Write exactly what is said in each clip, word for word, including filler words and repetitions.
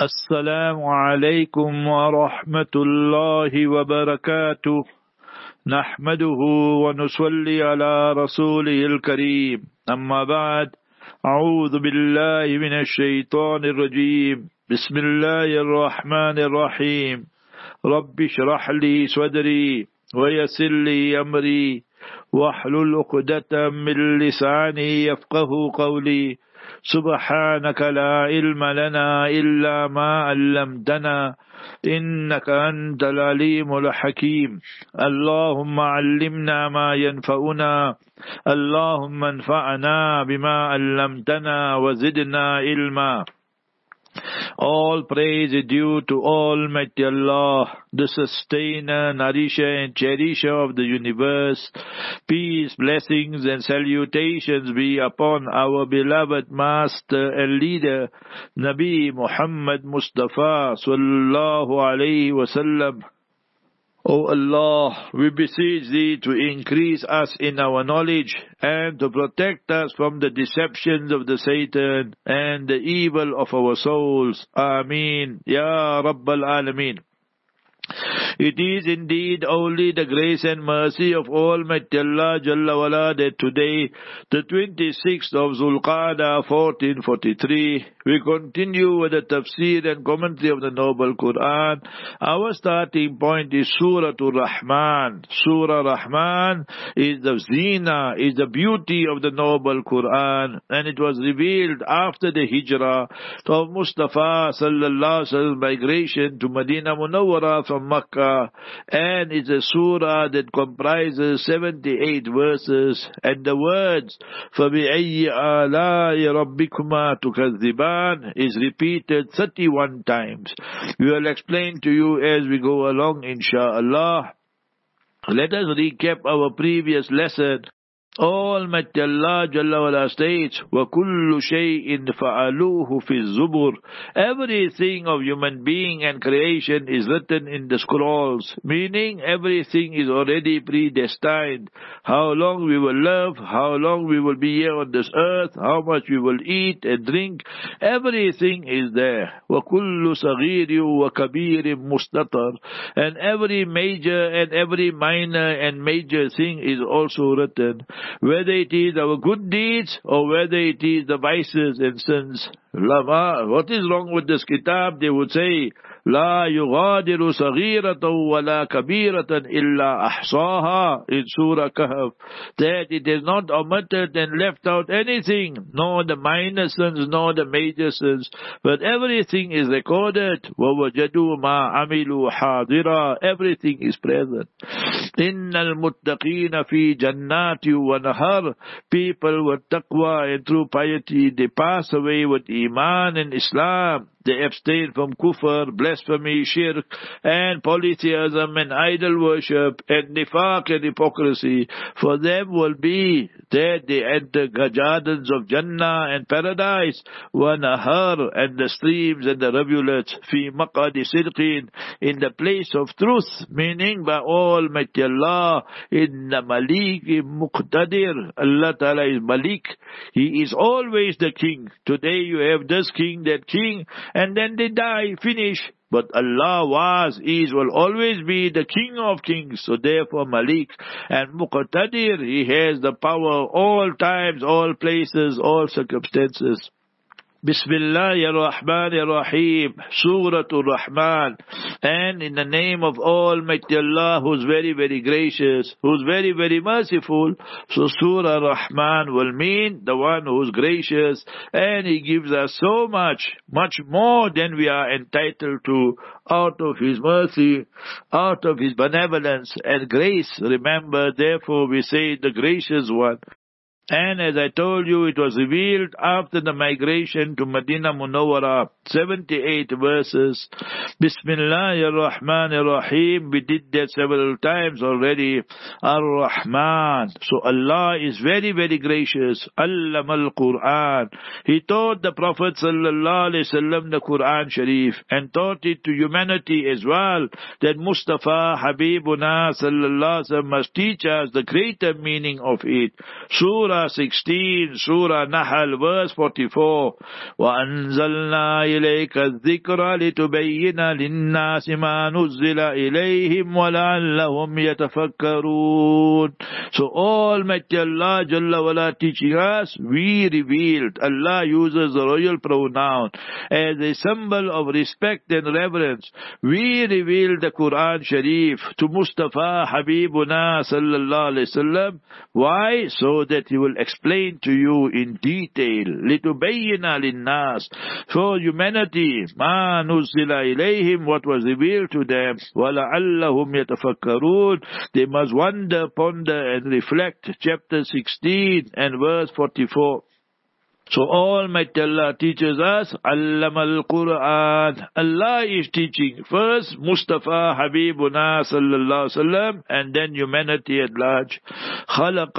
السلام عليكم ورحمة الله وبركاته. نحمده ونصلي على رسوله الكريم. أما بعد، أعوذ بالله من الشيطان الرجيم. بسم الله الرحمن الرحيم. رب اشرح لي صدري ويسر لي أمري واحلل عقدة من لساني يفقه قولي. سبحانك لا علم لنا إلا ما علمتنا إنك أنت العليم الحكيم. اللهم علمنا ما ينفعنا، اللهم انفعنا بما علمتنا وزدنا علما. All praise is due to Almighty Allah, the sustainer, nourisher and cherisher of the universe. Peace, blessings and salutations be upon our beloved master and leader, Nabi Muhammad Mustafa sallallahu alayhi wasallam. O Allah, we beseech Thee to increase us in our knowledge and to protect us from the deceptions of the Satan and the evil of our souls. Ameen. Ya Rabbal Alameen. It is indeed only the grace and mercy of Almighty Allah Jalla wala that today, the twenty-sixth of Zulqa'dah fourteen forty-three, we continue with the tafsir and commentary of the Noble Quran. Our starting point is Surah Ar-Rahman. Surah Rahman is the zina, is the beauty of the Noble Quran, and it was revealed after the hijrah of Mustafa sallallahu alaihi wasallam migration to Medina Munawwara from Makkah, and it's a surah that comprises seventy-eight verses, and the words فَبِأَيِّ آلَاءِ رَبِّكُمَا تُكَذِّبَانِ is repeated thirty-one times. We will explain to you as we go along, inshaAllah. Let us recap our previous lesson. Almighty Allah Jalla wala states, وَكُلُّ شَيْءٍ فَعَلُوهُ فِي الزُّبُرِ. Everything of human being and creation is written in the scrolls, meaning everything is already predestined. How long we will live, how long we will be here on this earth, how much we will eat and drink, everything is there. وَكُلُّ صَغِيرٍ وَكَبِيرٍ مُسْتَطَرٍ. And every major and every minor and major thing is also written, whether it is our good deeds or whether it is the vices and sins. Lama, what is wrong with this kitab? They would say, La yughadiru saghiratan wa la kabiratan illa ahsaha in Surah Kahf. That it is not omitted and left out anything, nor the minor sins, nor the major sins, but everything is recorded. Wa wajadu ma amilu hadira. Everything is present. Innal muttaqina fi jannati wa nahar. People with taqwa and true piety, they pass away with Iman and Islam. They abstain from kufr, blasphemy, shirk, and polytheism and idol worship, and nifaq and hypocrisy. For them will be that they enter gardens of Jannah and paradise, wa nahar, and the streams and the rivulets, fi maqadi sidqin, in the place of truth, meaning by Almighty Allah, inna maliki muqtadir. Allah Ta'ala is Malik. He is always the king. Today you have this king, that king, and then they die, finish. But Allah was, is, will always be the King of Kings. So therefore Malik and Muqtadir, He has the power all times, all places, all circumstances. Bismillahir Rahmanir Rahim, Surah Ar-Rahman. And in the name of Almighty Allah, who's very, very gracious, who's very, very merciful. So Surah Ar-Rahman will mean the one who's gracious, and He gives us so much, much more than we are entitled to, out of His mercy, out of His benevolence and grace. Remember, therefore we say the gracious one. And as I told you, it was revealed after the migration to Medina Munawwara, seventy-eight verses. Bismillahir Rahmanir Rahim. We did that several times already. Ar-Rahman. So Allah is very, very gracious. Allamal Quran. He taught the Prophet sallallahu alaihi wasallam the Quran Sharif, and taught it to humanity as well, that Mustafa Habibuna sallallahu alaihi wasallam must teach us the greater meaning of it. Surah Surah sixteen, Surah Nahl, verse forty-four. وَأَنزَلْنَا إِلَيْكَ الذِّكْرَ لِتُبَيِّنَ لِلنَّاسِ مَا نُزِّلَ إِلَيْهِمْ وَلَعَلَّهُمْ يَتَفَكَّرُونَ. So Almighty Allah Jalla wala teaching us, we revealed. Allah uses the royal pronoun as a symbol of respect and reverence. We revealed the Quran Sharif to Mustafa Habibuna Sallallahu Alaihi Wasallam. Why? So that he will explain to you in detail. لِتُبَيِّنَ لِلنَّاسِ, for humanity, مَا نُزِّلَ إِلَيْهِمْ, what was revealed to them. وَلَعَلَّهُمْ يَتَفَكَّرُونَ, they must wonder, ponder and reflect. Chapter sixteen and verse forty-four. So Almighty Allah teaches us, Allama al-Quran. Allah is teaching first Mustafa Habibuna Sallallahu Alaihi Wasallam and then humanity at large. Khalaq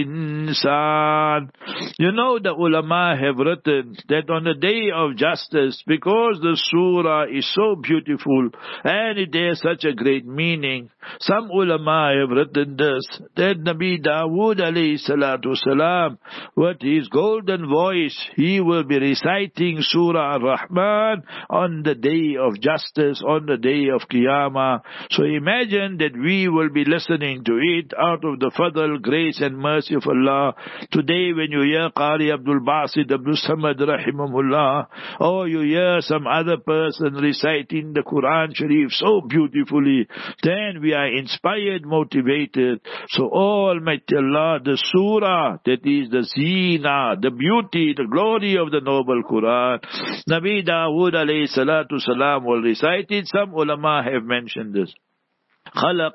al-Insan. You know, the ulama have written that on the day of justice, because the surah is so beautiful and it has such a great meaning, some ulama have written this, that Nabi Dawood alayhi salatu salam, with his golden voice, he will be reciting Surah Ar-Rahman on the day of justice, on the day of Qiyamah. So imagine that we will be listening to it out of the fadl, grace and mercy of Allah. Today when you hear Qari Abdul Basit Abdul Samad Rahimahullah, or you hear some other person reciting the Quran Sharif so beautifully, then we are inspired, motivated. So Almighty Allah, the surah that is the zina, the beauty, the glory of the noble Quran, Nabi Dawood alayhi salatu salam will recite it. Some ulama have mentioned this. خَلَقَ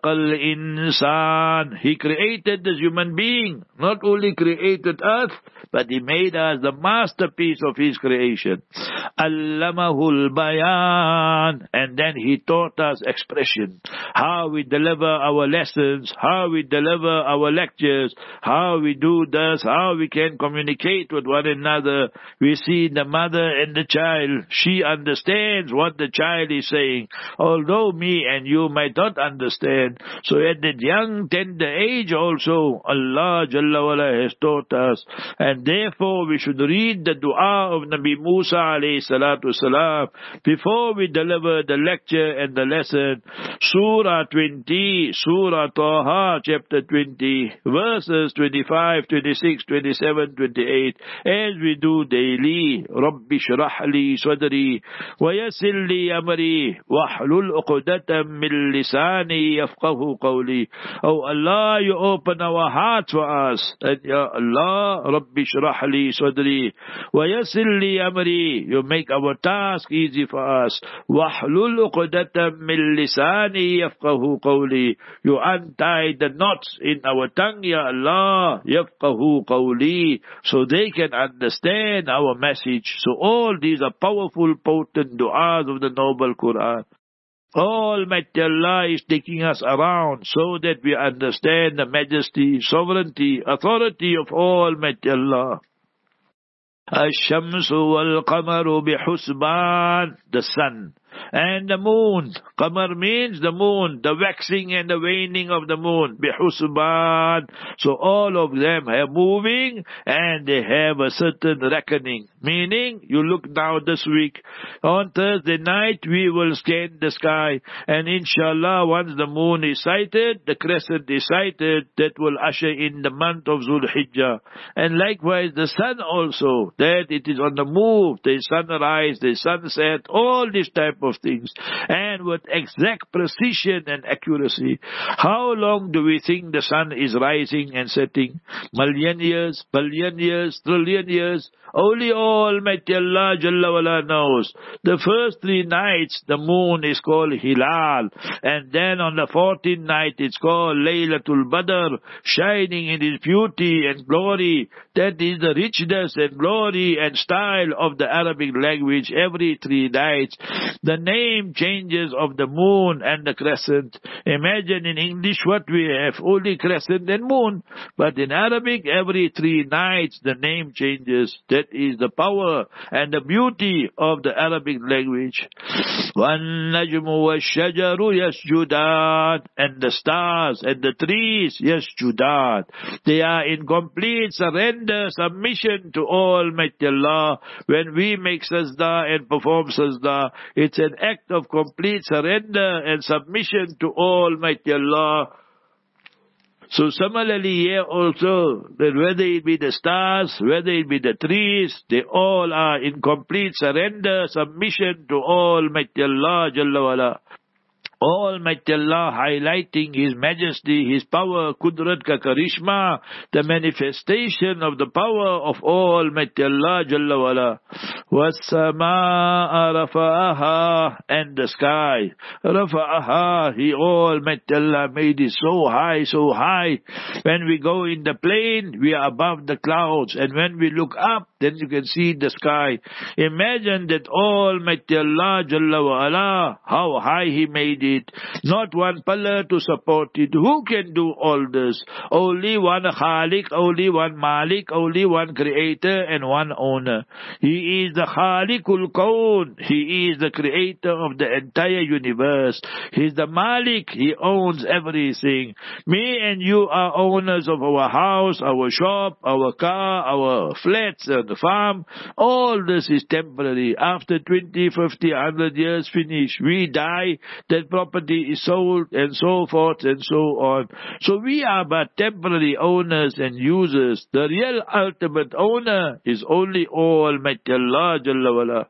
الْإِنسَانِ, he created this human being. Not only created us, but he made us the masterpiece of his creation. عَلَّمَهُ الْبَيَانِ, and then he taught us expression. How we deliver our lessons, how we deliver our lectures, how we do this, how we can communicate with one another. We see the mother and the child. She understands what the child is saying, although me and you might not understand. Understand. So at that young tender age also, Allah Jalla wala has taught us, and therefore we should read the dua of Nabi Musa alayhi salatu salam before we deliver the lecture and the lesson. Surah twenty, Surah Taha, chapter twenty, verses twenty-five, twenty-six, twenty-seven, twenty-eight, as we do daily. Rabbi shrah li sadri wa yassir li amri wahlul uqdatam min lisani yafqahu qawli. Oh Allah, you open our hearts for us, and Ya Allah, Rabbi shrah li sadri wa yassir li amri, you make our task easy for us. Wahlul uqdatam min lisani yafqahu qawli, you untie the knots in our tongue, Ya Allah, yafqahu qawli, so they can understand our message. So all these are powerful, potent du'as of the noble Quran. Almighty Allah is taking us around so that we understand the majesty, sovereignty, authority of Almighty Allah. Ash-shamsu wal-qamaru bihusban, the sun and the moon. Qamar means the moon, the waxing and the waning of the moon. Bihusban. So all of them are moving and they have a certain reckoning. Meaning, you look now this week, on Thursday night we will scan the sky, and inshallah once the moon is sighted, the crescent is sighted, that will usher in the month of Zul Hijjah. And likewise the sun also, that it is on the move, the sunrise, the sunset, all this type of things, and with exact precision and accuracy. How long do we think the sun is rising and setting? Million years, billion years, trillion years? Only Almighty Allah Jalla wala knows. The first three nights the moon is called Hilal, and then on the fourteenth night it's called Laylatul Badr, shining in its beauty and glory. That is the richness and glory and style of the Arabic language. Every three nights the the name changes of the moon and the crescent. Imagine in English what we have, only crescent and moon. But in Arabic, every three nights the name changes. That is the power and the beauty of the Arabic language. وَالنَّجْمُ وَالشَّجَرُ يَسْجُدَانِ, and the stars and the trees يَسْجُدَانِ. They are in complete surrender, submission to Almighty Allah. When we make sajda and perform sajda, it's an act of complete surrender and submission to Almighty Allah. So similarly here also, that whether it be the stars, whether it be the trees, they all are in complete surrender, submission to Almighty Allah Jalla wala. Almighty Allah highlighting His majesty, His power, Qudrat ka karishma, the manifestation of the power of Almighty Allah Jalla wala. وَالسَّمَاءَ رَفَعَهَا, and the sky. رَفَعَهَا, He Almighty Allah made it so high, so high. When we go in the plane, we are above the clouds. And when we look up, then you can see the sky. Imagine that Almighty Allah Jalla wa'ala, how high He made it. Not one pillar to support it. Who can do all this? Only one Khaliq, only one Malik, only one Creator and one Owner. He is the Khaliqul Kawn. He is the Creator of the entire universe. He is the Malik. He owns everything. Me and you are owners of our house, our shop, our car, our flats and the farm. All this is temporary. After twenty, fifty, one hundred years finish, we die, that property is sold and so forth and so on. So we are but temporary owners and users. The real ultimate owner is only Almighty Allah Jalla wala.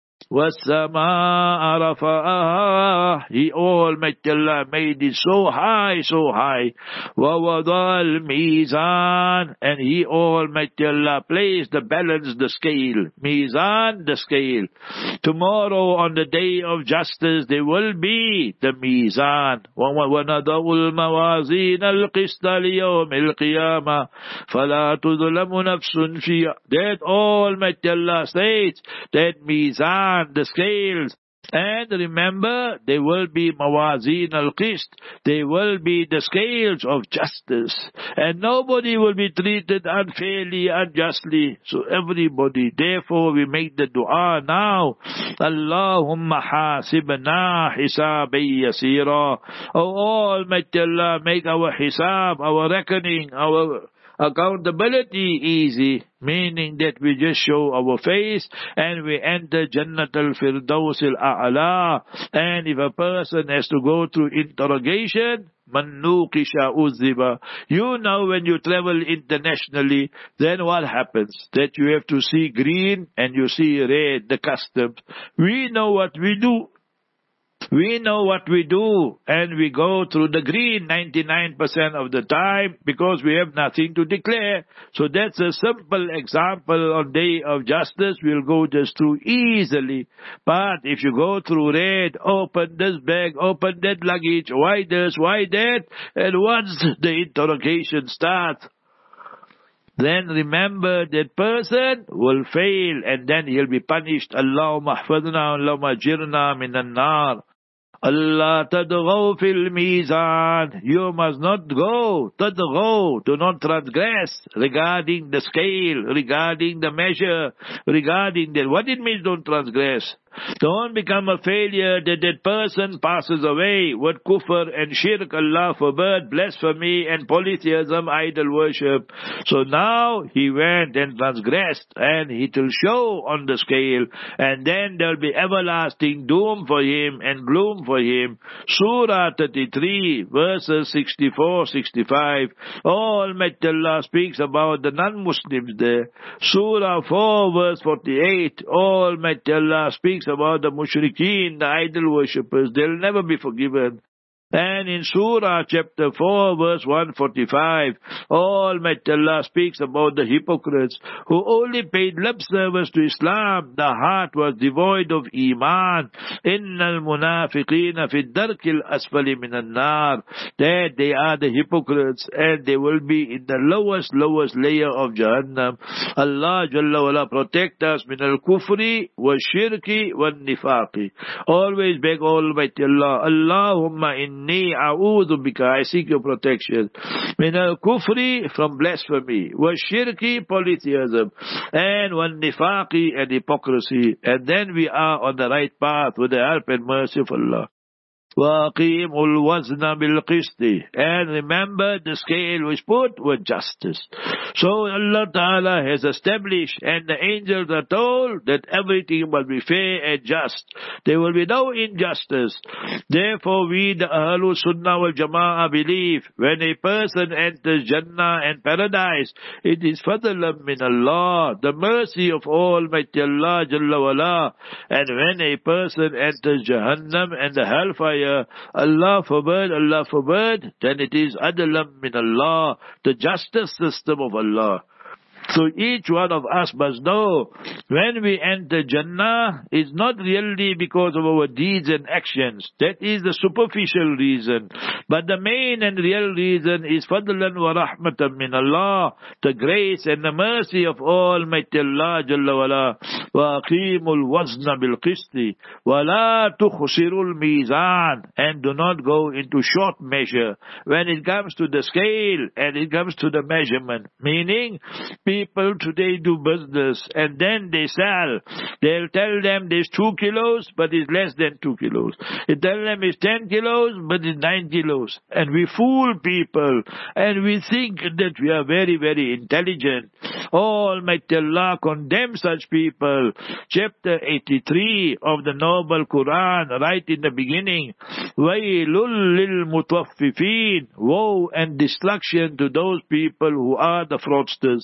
وَالسَّمَاءَ رَفَعَهَا, He Almighty Allah made it so high, so high. وَوَضَعَ الْمِيزَانِ, and He Almighty Allah placed the balance, the scale. Mizan, the scale. Tomorrow on the day of justice there will be the Mizan. وَنَضَعُ الْمَوَازِينَ الْقِسْطَ لِيَوْمِ الْقِيَامَةِ فَلَا تُظْلَمُ نَفْسٌ فِيهَا. That Almighty Allah states that Mizan, the scales. And remember, there will be mawazin al-qist. There will be the scales of justice. And nobody will be treated unfairly, unjustly. So everybody, therefore we make the dua now. Allahumma hasibna hisabi yasira. Oh Almighty Allah, make our hisab, our reckoning, our accountability easy, meaning that we just show our face and we enter Jannat al-Firdaus al-A'la. And if a person has to go through interrogation, man nuqisha uzziba. You know, when you travel internationally, then what happens? That you have to see green and you see red, the customs. We know what we do. We know what we do, and we go through the green ninety-nine percent of the time because we have nothing to declare. So that's a simple example. On day of justice, we'll go just through easily. But if you go through red, open this bag, open that luggage, why this, why that, and once the interrogation starts, then remember that person will fail and then he'll be punished. Allahumma hafadna, Allahumma jirna minan nar. Allah tadghaw fil mizan. You must not go, tadghaw, do not transgress regarding the scale, regarding the measure, regarding that. What it means don't transgress? Don't become a failure that that person passes away with kufr and shirk, Allah forbid, blasphemy and polytheism, idol worship. So now he went and transgressed, and it will show on the scale, and then there will be everlasting doom for him and gloom for him. Surah thirty-three, verses sixty-four, sixty-five. Almighty Allah speaks about the non-Muslims there. Surah four, verse forty-eight. Almighty Allah speaks about the mushrikeen, the idol worshippers. They'll never be forgiven. And in Surah chapter four verse one forty-five, Almighty Allah speaks about the hypocrites who only paid lip service to Islam. The heart was devoid of Iman. Innal munafiqina fi darkil asfali minan nar. That they are the hypocrites and they will be in the lowest, lowest layer of Jahannam. Allah Jalla wala protect us min al-kufri wa shirki wa nifaqi. Always beg Almighty Allah, Allahumma in Inni a'udhu bika, I seek your protection. Min al-kufri, from blasphemy, wa shirki, polytheism, and wa nifaqi, and hypocrisy. And then we are on the right path with the help and mercy of Allah. وَأَقِيمُوا الْوَزْنَ بِالْقِسْطِ. And remember, the scale was put with justice. So Allah Ta'ala has established, and the angels are told that everything must be fair and just. There will be no injustice. Therefore we, the Ahlul Sunnah wal Jama'ah, believe when a person enters Jannah and paradise, it is fadlan min Allah, the mercy of Almighty Allah Jalla wala. And when a person enters Jahannam and the hellfire, Allah forbid, Allah forbid, then it is adlam min Allah, the justice system of Allah. So each one of us must know, when we enter Jannah, it's not really because of our deeds and actions. That is the superficial reason. But the main and real reason is fadlan wa rahmatan min Allah, the grace and the mercy of Almighty Allah Jalla wala. Wa aqimul wazna bil qisti, wa la tukhsirul mizan, and do not go into short measure when it comes to the scale and it comes to the measurement. Meaning, people today do business and then they sell. They'll tell them there's two kilos, but it's less than two kilos. They tell them it's ten kilos, but it's nine kilos. And we fool people and we think that we are very, very intelligent. Almighty Allah condemns such people. Chapter eighty-three of the Noble Quran, right in the beginning. Wailul lil mutaffifin. Woe and destruction to those people who are the fraudsters.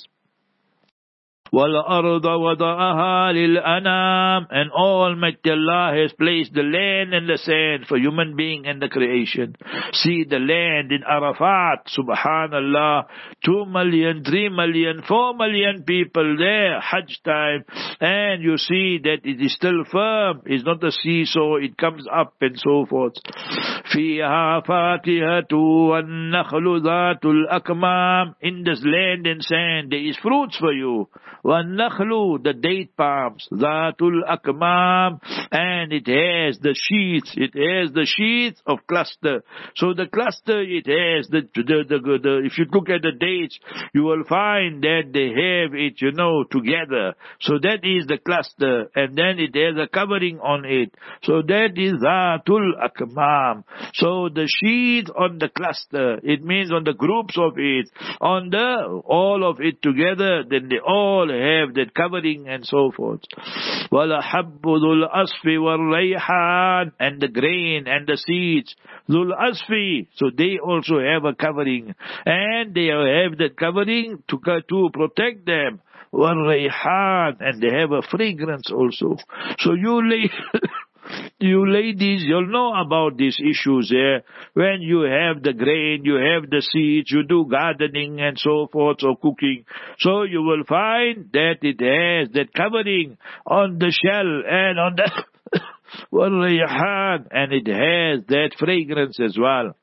وَالْأَرْضَ وَضَعَهَا لِلْأَنَامِ. And Almighty Allah has placed the land and the sand for human being and the creation. See the land in Arafat, subhanallah, two million, three million, four million people there, Hajj time, and you see that it is still firm. It's not a seesaw, it comes up and so forth. فِيهَا فَاكِهَةٌ وَالنَّخْلُ ذَاتُ الْأَكْمَامِ. In this land and sand, there is fruits for you. وَالنَّخْلُ, the date palms, ذَاتُ الْأَكْمَامِ, and it has the sheaths, it has the sheaths of cluster. So the cluster, it has the, the, the, the, the, if you look at the dates, you will find that they have it, you know, together. So that is the cluster, and then it has a covering on it. So that is ذَاتُ الْأَكْمَامِ. So the sheath on the cluster, it means on the groups of it, on the, all of it together, then they all have that covering and so forth. وَلَحَبُّ ذُو الْأَصْفِ وَالرَّيْحَانِ, and the grain and the seeds. ذُو الْأَصْفِ, so they also have a covering. And they have that covering to, to protect them. وَالرَّيْحَانِ, and they have a fragrance also. So you lay... You ladies, you'll know about these issues here. When you have the grain, you have the seeds, you do gardening and so forth, or cooking. So you will find that it has that covering on the shell and on the والريحان, and it has that fragrance as well.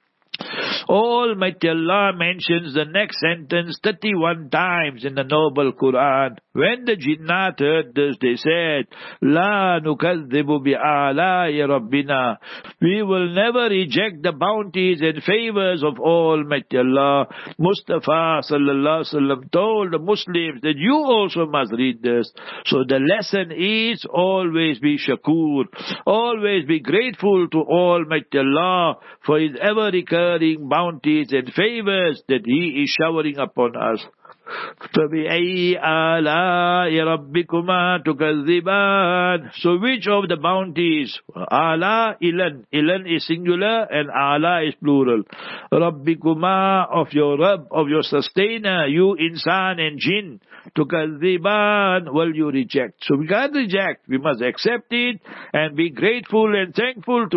Almighty Allah mentions the next sentence thirty-one times in the Noble Quran. When the Jinnat heard this, they said, La nukadhibu bi'alai Rabbina. We will never reject the bounties and favors of Almighty Allah. Mustafa sallallahu alaihi wasallam told the Muslims that you also must read this. So the lesson is always be shakur. Always be grateful to Almighty Allah for His ever recurring bounties and favors that He is showering upon us. فَبِأَيِّ آلَاءِ رَبِّكُمَا تُكَذِّبَانِ. So which of the bounties? Ala, ilan. Ilan is singular and ala is plural. رَبِّكُمَا, of your Rabb, of your sustainer, you insan and jinn. تُكَذِّبَانِ, will you reject? So we can't reject. We must accept it and be grateful and thankful to it.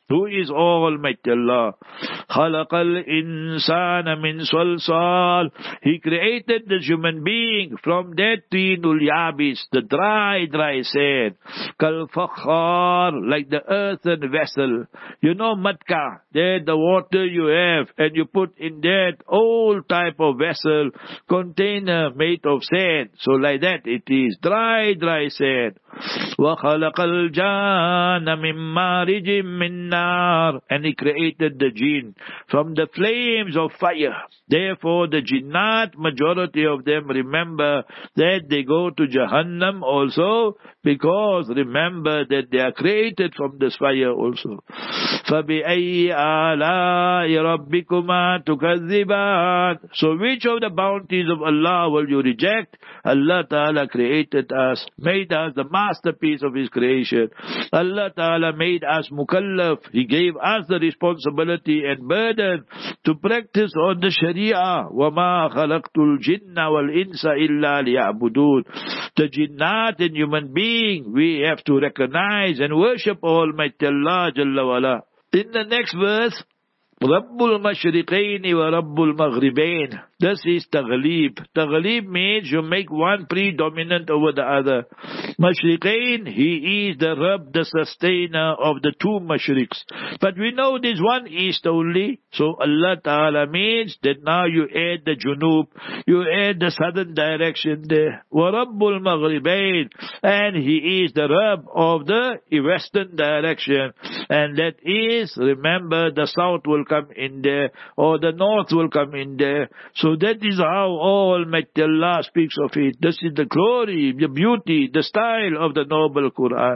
Who is Almighty Allah? خَلَقَ الْإِنسَانَ مِنْ صَلْصَالٍ. He created the human being from that tinul yabis, the dry, dry sand. كَالْفَخَّارِ, like the earthen vessel. You know matka, there the water you have, and you put in that old type of vessel, container made of sand. So like that it is, dry, dry sand. وَخَلَقَ الْجَانَّ مِنْ مَارِجٍ مِنْ نَارٍ. And He created the jinn from the flames of fire. Therefore the jinnat, majority of them, remember that they go to Jahannam also, because remember that they are created from this fire also. فَبِأَيِّ آلَاءِ رَبِّكُمَا تُكَذِّبَانِ. So which of the bounties of Allah will you reject? Allah Ta'ala created us, made us the masterpiece of His creation. Allah Ta'ala made us mukallaf. He gave us the responsibility and burden to practice on the Sharia. وَمَا خَلَقْتُ الْجِنَّ وَالْإِنسَ إِلَّا لِيَعْبُدُونَ. The jinnat and human being, we have to recognize and worship Almighty Allah Jalla wala. In the next verse, Rabbul Mashriqain wa Rabbul Maghribain. This is Taghlib. Taghlib means you make one predominant over the other. Mashriqain, He is the Rabb, the sustainer of the two Mashriqs. But we know this one East only. So Allah Ta'ala means that now you add the Junub, you add the southern direction there. Wa Rabbul Maghribain. And He is the Rabb of the western direction. And that is, remember, the south will come in there, or the north will come in there. So that is how Almighty Allah speaks of it. This is the glory, the beauty, the style of the noble Quran.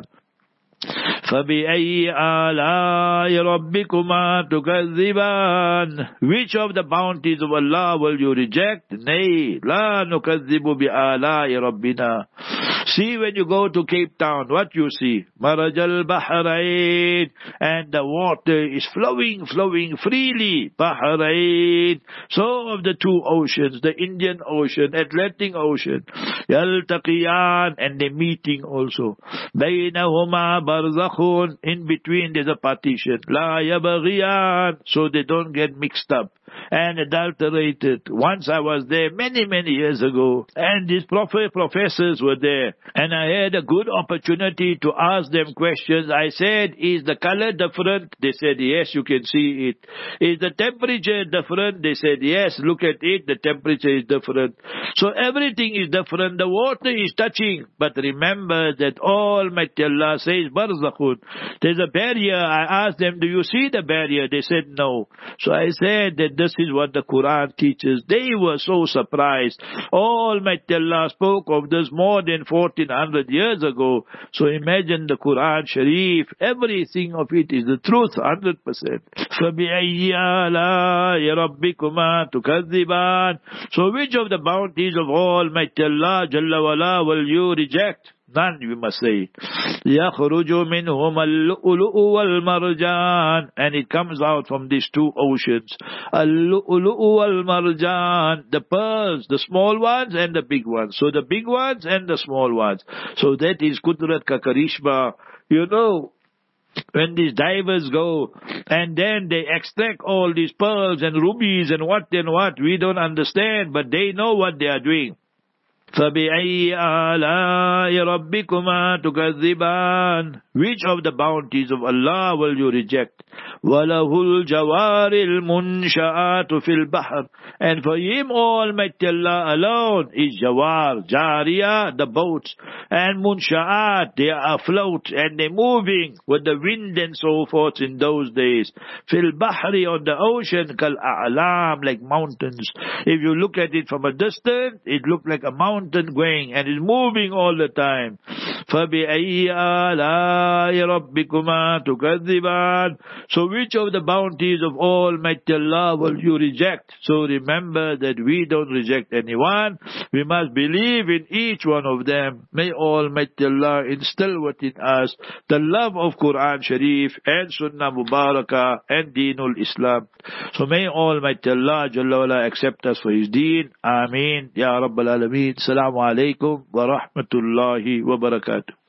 فَبِأَيِّ آلَاءِ رَبِّكُمَا تُكَذِّبَانِ. Which of the bounties of Allah will you reject? Nay, لَا نُكَذِّبُ بِآلَاءِ رَبِّنَا. See, when you go to Cape Town, what you see? Marajal Bahrain. And the water is flowing, flowing freely. Bahrain. So of the two oceans, the Indian Ocean, Atlantic Ocean. Yaltaqiyan. And they're meeting also. Bainahuma barzakhun. In between there's a partition. La yabaghiyan. So they don't get mixed up and adulterated. Once I was there many, many years ago, and these prof professors were there, and I had a good opportunity to ask them questions. I said, is the color different? They said, yes, you can see it. Is the temperature different? They said, yes, look at it, the temperature is different. So everything is different. The water is touching. But remember that Almighty Allah says, barzakhun. There's a barrier. I asked them, do you see the barrier? They said, no. So I said that this is what the Quran teaches. They were so surprised. Almighty Allah spoke of this more than fourteen hundred years ago. So imagine the Quran Sharif. Everything of it is the truth, one hundred percent. فَبِأَيِّ آلَاءِ رَبِّكُمَا تُكَذِّبَانِ. So which of the bounties of Almighty Allah Jalla wala will you reject? None, we must say. يَخْرُجُ مِنْهُمَا اللُّؤْلُؤُ وَالْمَرْجَانِ. And it comes out from these two oceans. اللُّؤْلُؤُ وَالْمَرْجَانِ. The pearls, the small ones and the big ones. So the big ones and the small ones. So that is Qudrat ka Karishma. You know, when these divers go and then they extract all these pearls and rubies and what and what, we don't understand, but they know what they are doing. فَبِأَيِّ آلَاءِ رَبِّكُمَا تُكَذِّبَانِ. Which of the bounties of Allah will you reject? وَلَهُ الْجَوَارِ الْمُنْشَآتُ فِي الْبَحْرِ. And for Him Almighty Allah alone is Jawar, Jariya, the boats, and Munsha'at, they are afloat and they're moving with the wind and so forth in those days. فِي الْبَحْرِ, on the ocean, كَالْأَعْلَامِ, like mountains. If you look at it from a distance, it looks like a mountain going and is moving all the time. فَبِأَيِّ آلَاءِ رَبِّكُمَا تُكَذِّبَانِ. So which of the bounties of Almighty Allah will you reject? So remember that we don't reject anyone. We must believe in each one of them. May Almighty Allah instill within us the love of Quran Sharif and Sunnah Mubarakah and Deenul Islam. So may Almighty Allah Jalla wala accept us for His Deen. Ameen. Ya Rabbal Alameen. Assalamu alaikum wa rahmatullahi wa barakatuh.